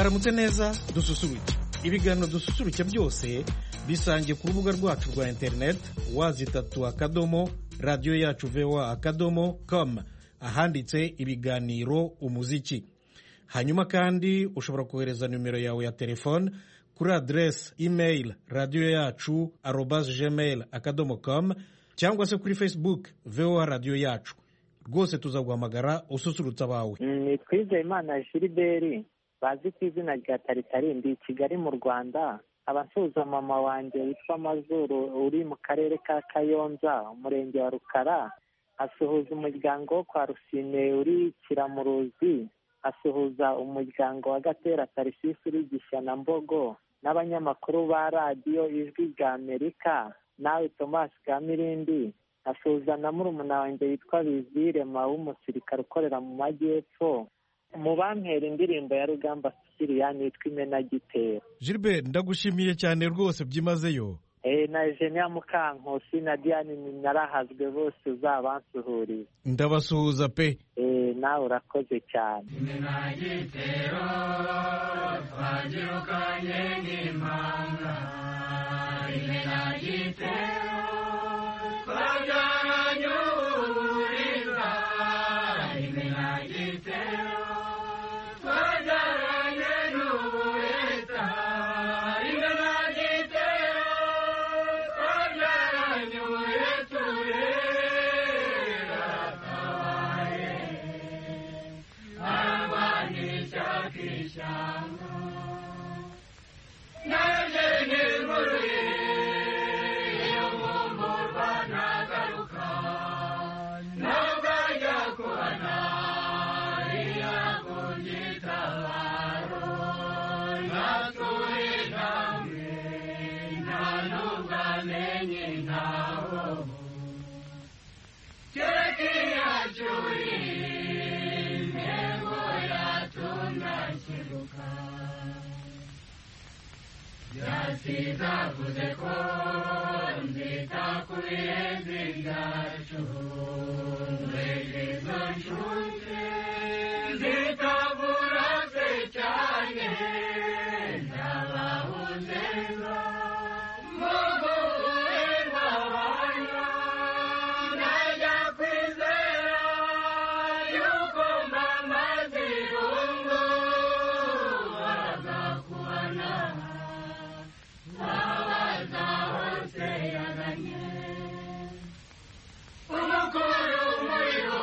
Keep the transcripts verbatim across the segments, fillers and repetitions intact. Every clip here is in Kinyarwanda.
mwaramutse neza dususuruke. Ibiganiro dususuruke byose bisangiye ku rubuga rwacu rwa internet wazitatu akadomo radio yacu voa akadomo com ahanditse ibiganiro umuziki. Hanyuma kandi ushobora kohereza numero yawe ya telefone kuri adresse email radio yacu arobase gmail akadomo com cyangwa se kuri Facebook voa radio yacu. Rwose tuzaguhamagara ususurutsa bawe. Ni Twizeyimana Gilbert bazi ku izina rya Taritari ndi Kigali mu Rwanda. Abasuhuza mama wanjye witwa Mazuru uri mu karere ka Kayonza umurenge wa Rukara. Asuhuza umuryango kwa Rusine uri Kiramuruzi. Asuhuza umuryango wa Gatera Tarisisi uri Gishyana Mbogo n'abanyamakuru ba radio Ijwi rya Amerika nawe Thomas Kamirindi. Asuhuza na murumuna wanjye witwa Bizirema w'umusirikare ukorera mu majyepfo. Mu bampera indirimbo ya Rugamba Sicilian yitwa Imena Gitero. Gilbert ndagushimiye cyane rwose byimazeyo. Eh na Eugenia Mukankusi na Diane narahazwe bose uzabansuhuriza. Ndabasuhuza pe. Eh nawe urakoze cyane. Imena Gitero twagirukanye n'impanga. Imena Gitero twajyanye uburiza. Imena Gitero Yasizavuze ko nzita ku birenze byacu izo nshuti zitabura se cyane ndabahuzeza muguhe nk'abana najya kwizera yuko mama zirungu bagakubana umukuru umuriro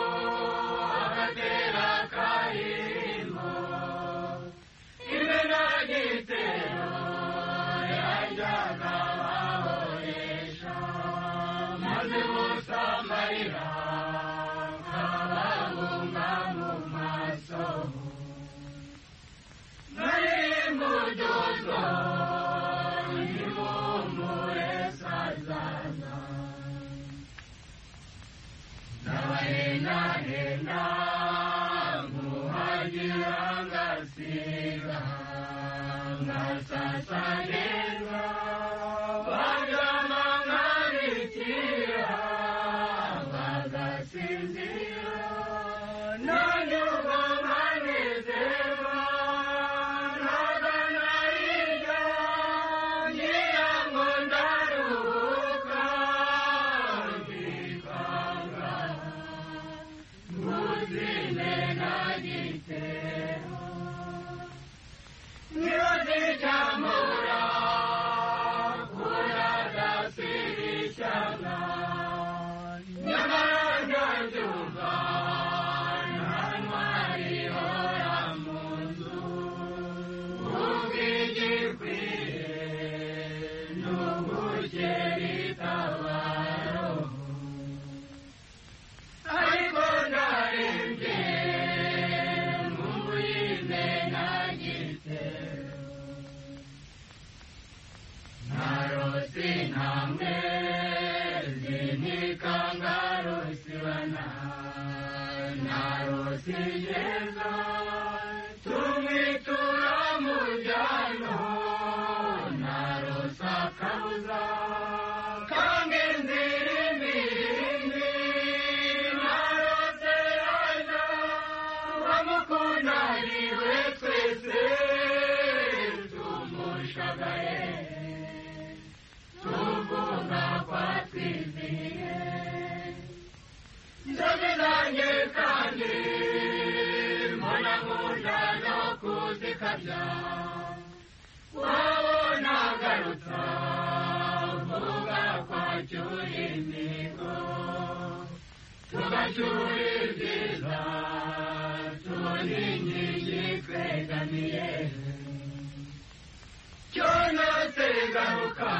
agatera karimo Imena Gitero yajyaga bahoresha maze bose amarira kababunga mu maso nari mudozo Hena hena muhagira ngasiga ngasasa neza bagama nkarikira bagasinzira nanyurwa nkanezerwa ntaganarija ngira ngo ndaruhuka ndikanga Imena Gitero nirozicamura kuradasirishana nyamara ndabyumva nta ntwari ihora mu nzu ubwigikwiye n'ubukera itabaro ariko ndarembye mungu y'Imena Gitero narose intambwe zinikanga rusibana narose igeza tumwitura mujyano narose akabuza kange nzira imirindi narose yaja bamukunda ariwe twese ukabya wabona agarutsa vuga kwacyura imigo tugacyura ibyiza tubona inkingi twegamiye cyonose garuka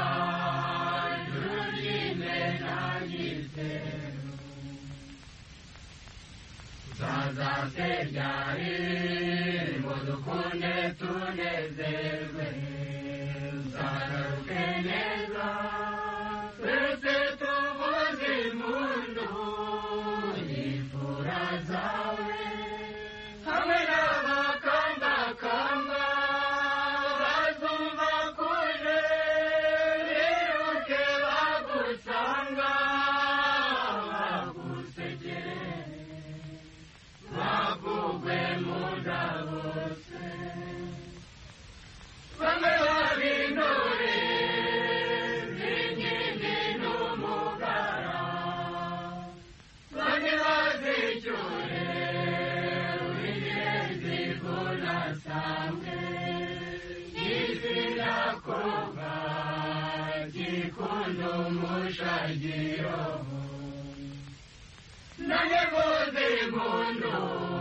jurine nagize zaza seryari ngo dukunde tunezerwe zagaruke neza twese tuvuze impundu n'imfura zawe hamwe n'abakambakamba bazumva kuje biruke bagusanga bagusekere bavugwe mu ndabose bamwe babintore b'inkindi n'umugara bamwe bazicyure w'ingenzi kunasange izirakoga gikunda umushagiro nanjye mvuze impundu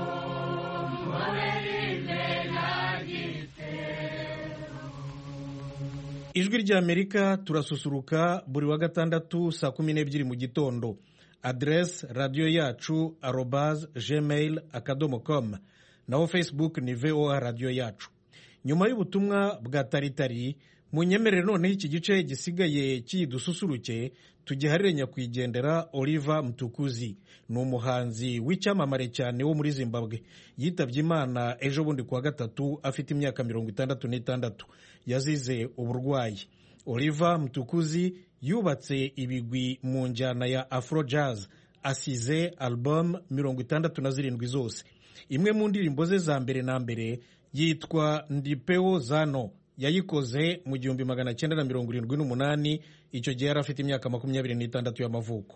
ijwi ry'Amerika turasusuruka buri wa gatandatu saa kumi n'ebyiri mu gitondo. Adresse radiyo yacu arobase gmail akadomo com, naho Facebook ni V O A radiyo yacu. Nyuma y'ubutumwa bwa taritari munyemerere noneho iki gice gisigaye cy'idususuruke tugiharire nyakwigendera Oliver Mtukudzi. Ni umuhanzi w'icyamamare cyane wo muri Zimbabwe. Yitabye Imana ejo bundi kuwa gatatu afite imyaka mirongo itandatu n'itandatu. Yazize uburwayi. Oliver Mtukudzi yubatse ibigwi mu njyana ya Afro Jazz, asize album mirongo itandatu na zirindwi zose. Imwe mu ndirimbo ze za mbere na mbere yitwa Ndipeo Zano, yayikoze mu gihumbi magana cyenda na mirongo irindwi n'umunani. Icyo gihe yari afite imyaka makumyabiri n'itandatu y'amavuko.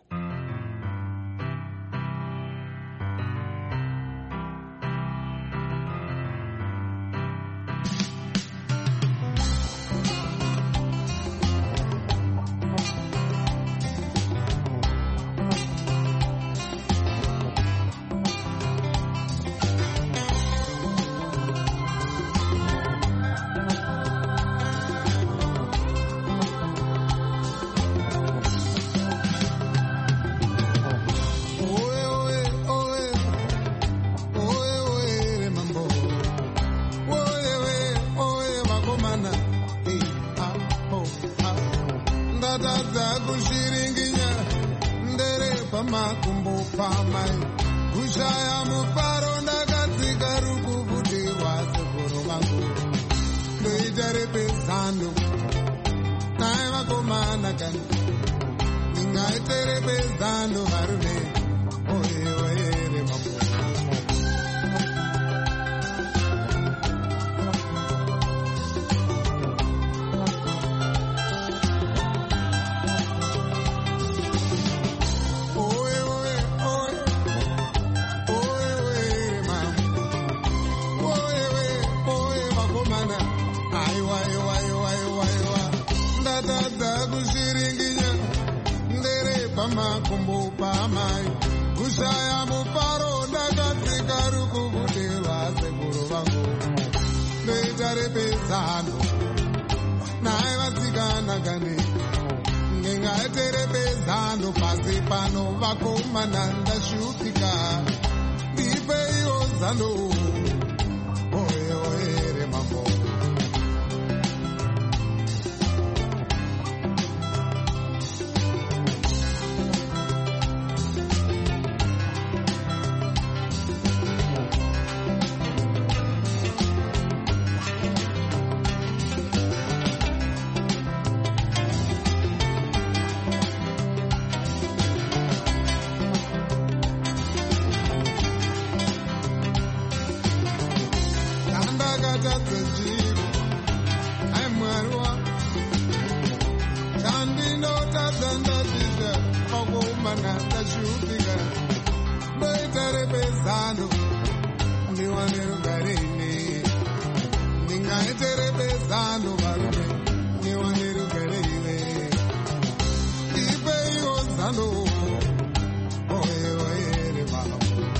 zalo oye oye re mama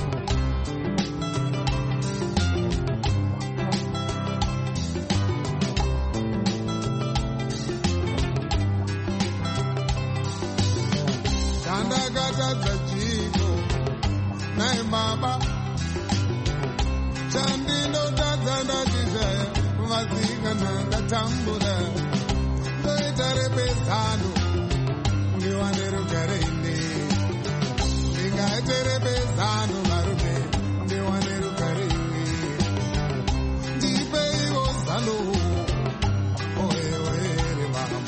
Tanda gata zachiko nai baba Chandino tazana jizaya Vazika nanda tambura Doitare pesano Ndiwanero kareine Ndingaitere pesano marume Ndiwanero kareine Ndipe iwo zalo Oe oe re mama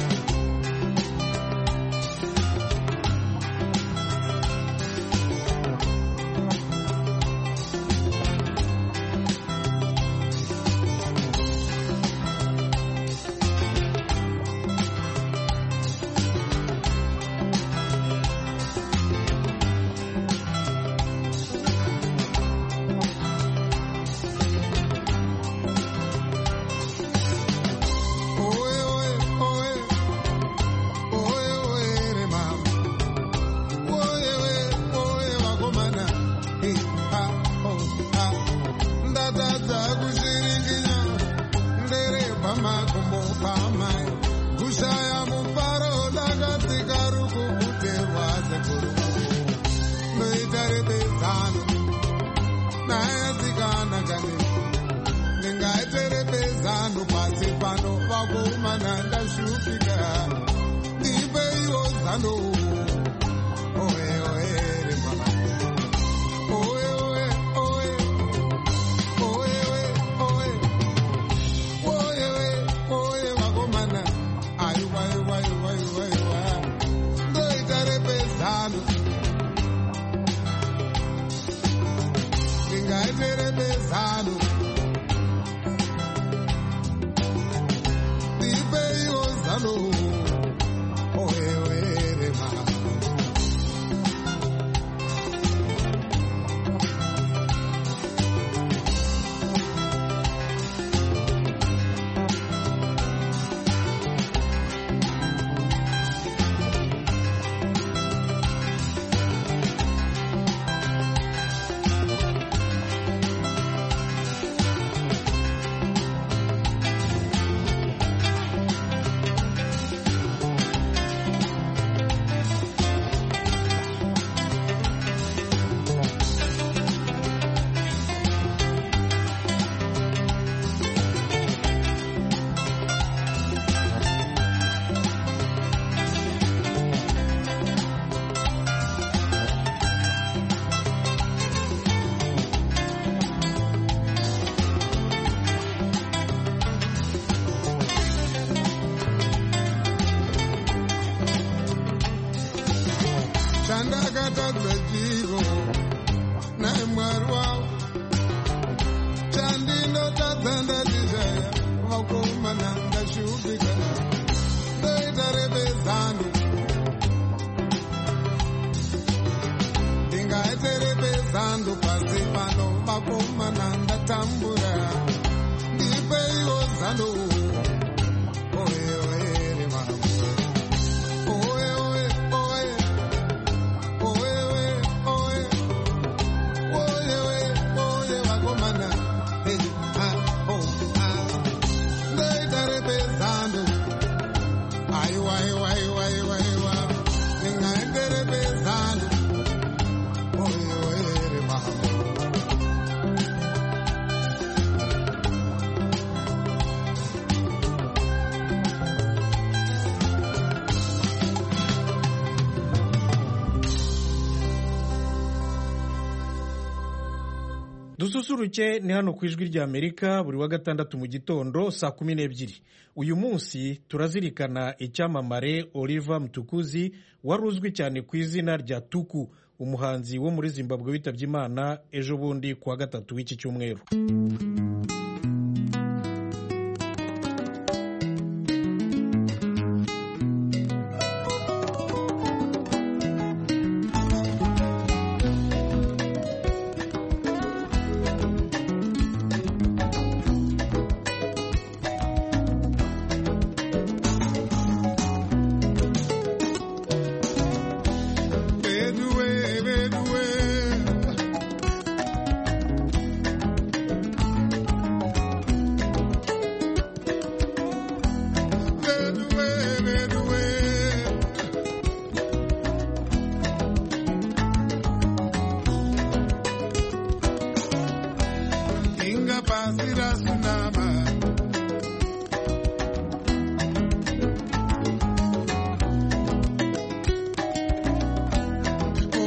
dususuruke ni hano ku ijwi ry'Amerika buri wa gatandatu mu gitondo saa kumi n'ebyiri. Uyu munsi turazirikana icyamamare Oliver Mtukudzi wari uzwi cyane ku izina rya Tuku, umuhanzi wo muri Zimbabwe witabye Imana ejo bundi ku wa gatatu w'iki cyumweru.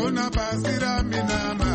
ona basira minama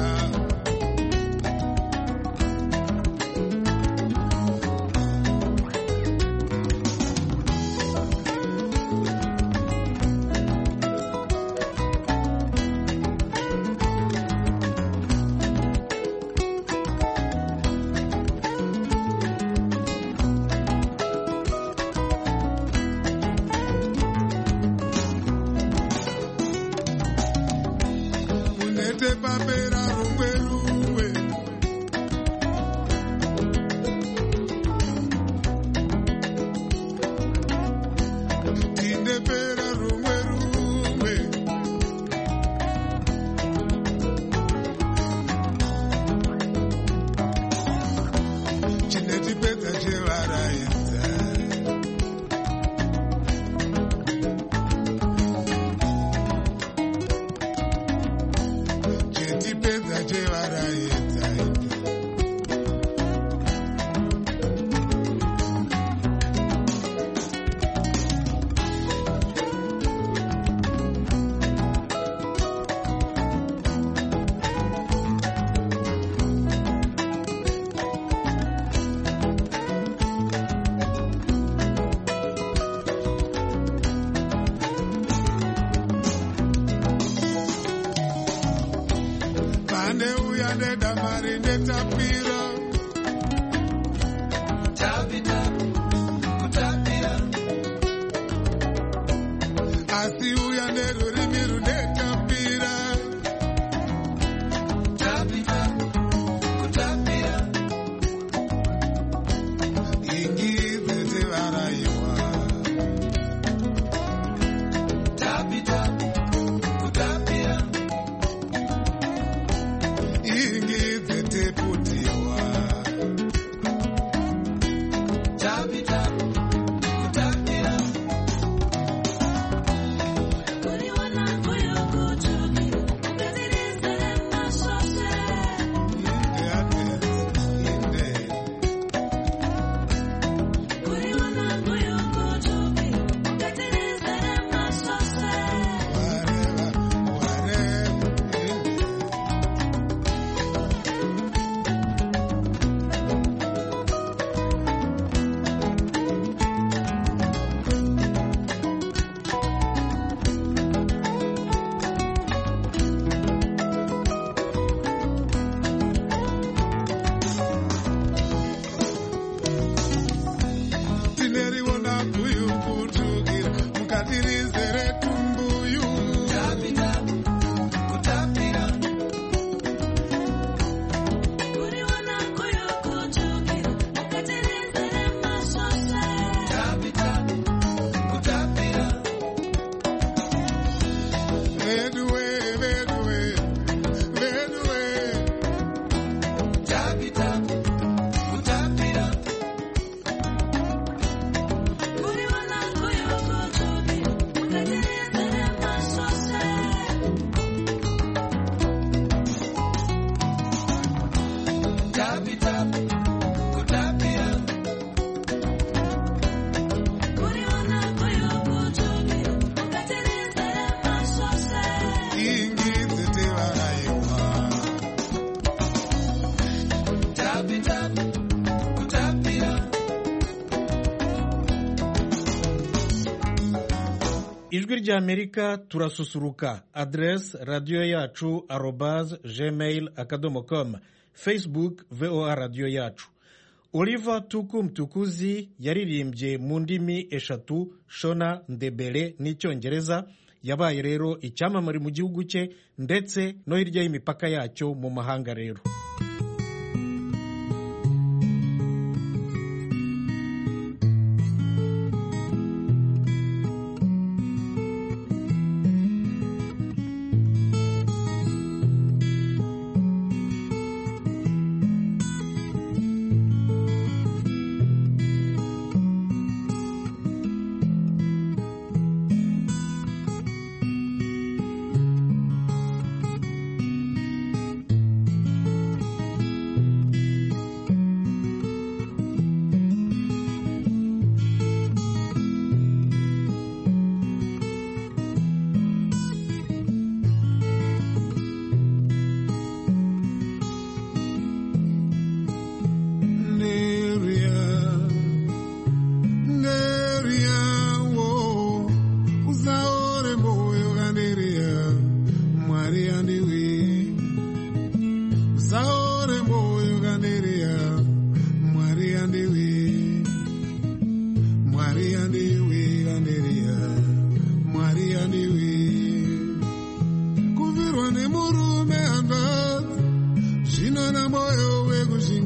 ijwi ry'amerika turasusuruka. Adresse radiyo yacu arobase gmail akadomo com, Facebook voa radiyo yacu. Oliver Tukum Tukuzi yaririmbye mu ndimi eshatu, Shona, Ndebele n'icyongereza. Yabaye rero icyamamare mu gihugu cye ndetse no hirya y'imipaka yacyo mu mahanga rero.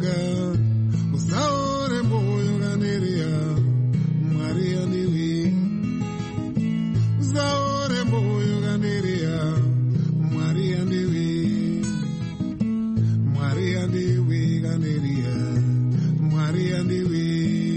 wega usaore moyo kaneria Maria niwi usaore moyo kaneria Maria niwi Maria niwi kaneria Maria niwi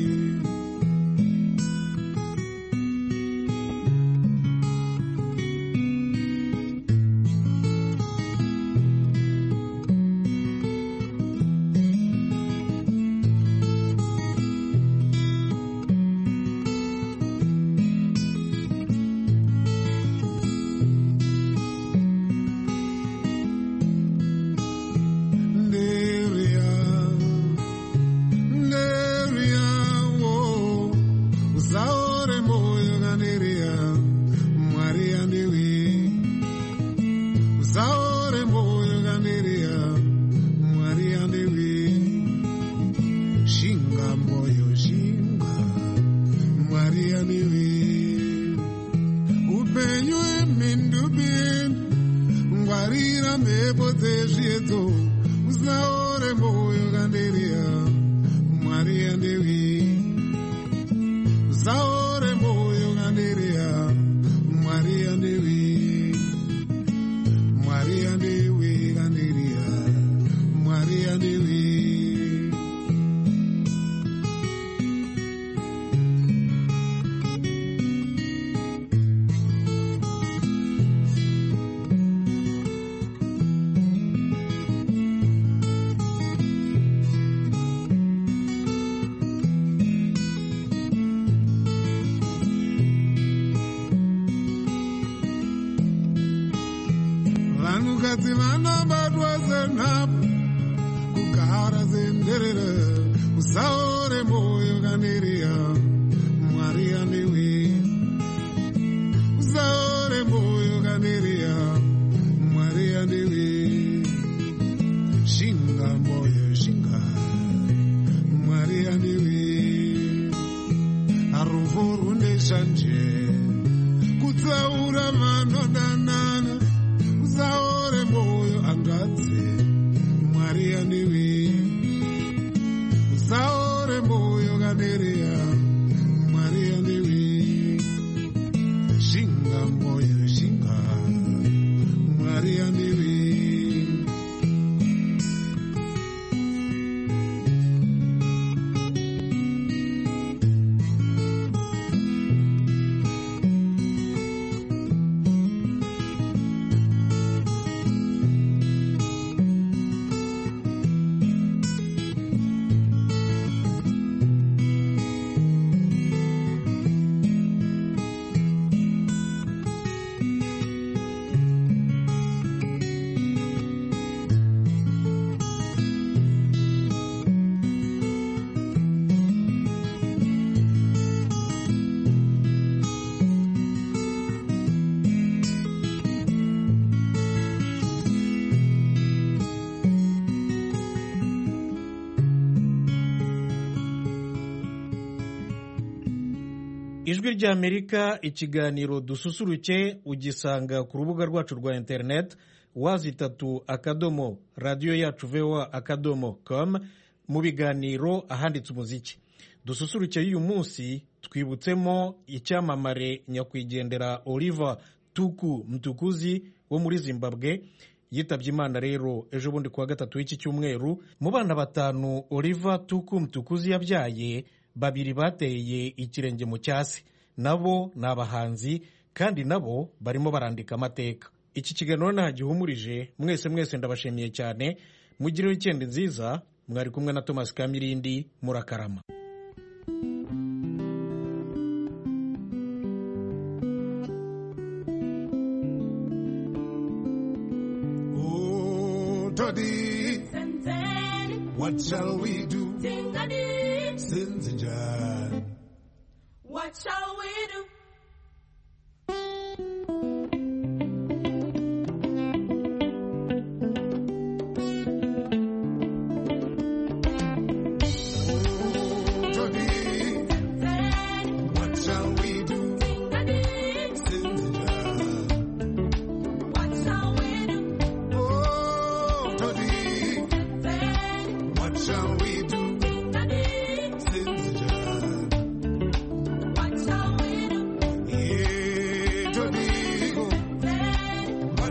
ijwi ry'Amerika ikiganiro dususuruke ugisanga ku rubuga rwacu rwa internet wazitatu akadomo radio yacu voa akadomo com mu biganiro ahanditse umuziki. Dususuruke y'uyu munsi twibutsemo icyamamare nyakwigendera Oliver Tuku Mtukuzi wo muri Zimbabwe yitabye Imana rero ejo bundi kuwa gatatu w'iki cyumweru. Mu bana batanu Oliver Tuku Mtukuzi yabyaye, babiri bateye ikirenge mu cyasi, nabo ni abahanzi kandi nabo barimo barandika amateka. Iki kiganiro ntagihumurije, mwese mwese ndabashimiye cyane, mugire weekend nziza. Mwari kumwe na Thomas Kamirindi, murakarama. Oh, Toddy, what shall we do? Sins and John. What shall we do? Oh, Toddy, what shall we do? Sins and John. What shall we do? Oh, Toddy, what shall we do?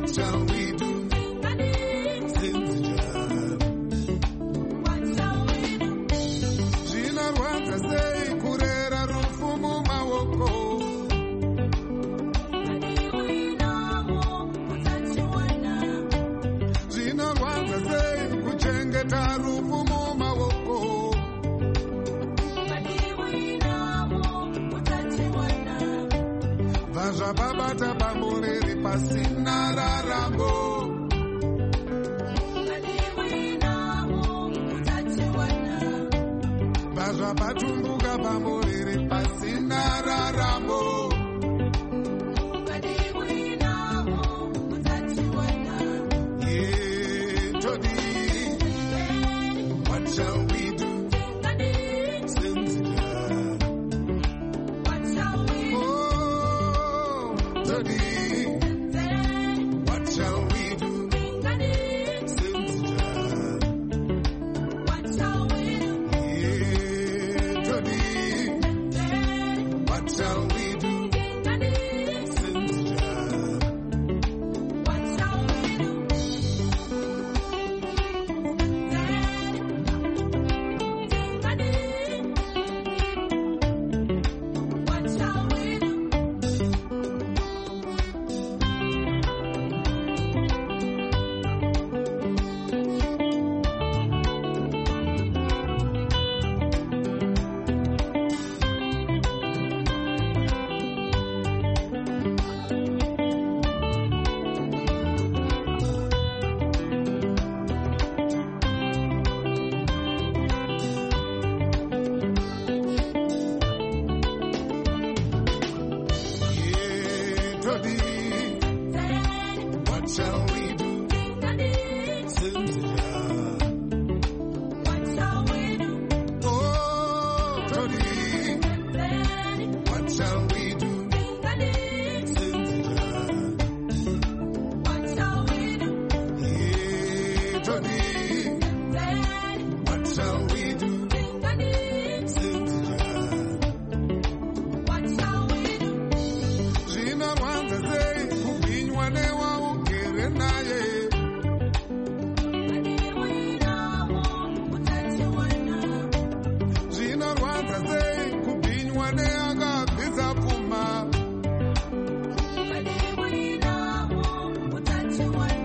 What shall we do? Zvinorwadza sei kurera rufu mumaoko? Zvinorwadza sei kuchengeta rufu mumaoko? Vazvababata pamuriri pasina raramo. Vazvabatumbuka pamuriri pasina raramo. Yeah, Todi, what shall we do? What shall we do? What shall we do? Yeah, Todi. What shall we do? What shall we do? What shall we do? What shall we do? What shall we do? Oh, Todi. What shall we do? What shall we do? Yeah, Todi. What shall we do? What shall we do? Zvinorwadza sei kubinywa newaugere naye? Zvinorwadza sei kubinywa neakabvisa pfuma?